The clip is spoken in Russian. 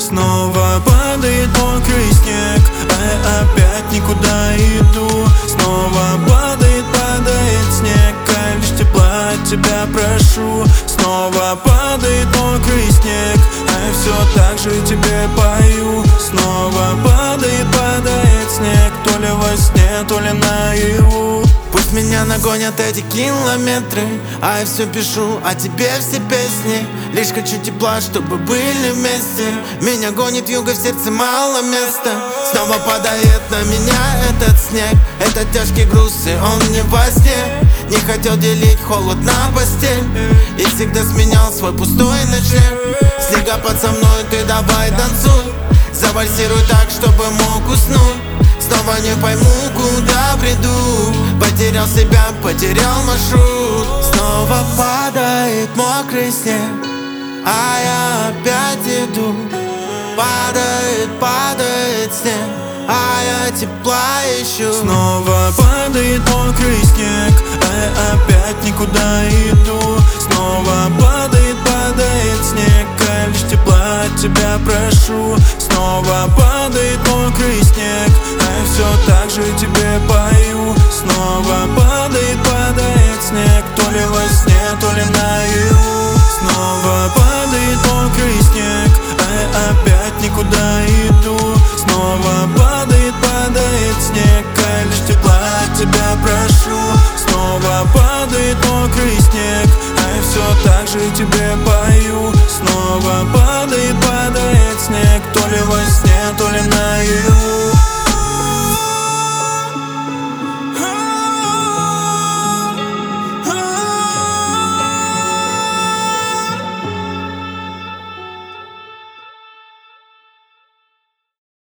Снова падает мокрый снег, а я опять никуда иду. Снова падает снег, а лишь тепла от тебя прошу. Снова падает мокрый снег, а я все так же тебе пою. Снова падает снег, то ли во сне, то ли наяву. Пусть меня нагонят эти километры, а я все пишу о тебе все песни. Лишь хочу тепла, чтобы были вместе. Меня гонит юга, в сердце мало места. Снова падает на меня этот снег. Это тяжкий груз, и он не во сне. Не хотел делить холод на постель и всегда сменял свой пустой ночлег. Снега под со мной, ты давай танцуй. Завальсируй так, чтобы мог уснуть. Снова не пойму, куда приду. Потерял себя, потерял маршрут. Снова падает мокрый снег, а я опять иду. Падает снег, а я тепла ищу. Снова падает мокрый снег, а я опять никуда иду. Снова падает снег, а лишь тепла от тебя прошу. Снова падает мокрый снег, а я все так же тебе пою. Снова падает снег, то ли во сне, то ли наяву. Снова падает мокрый снег, а я опять никуда иду.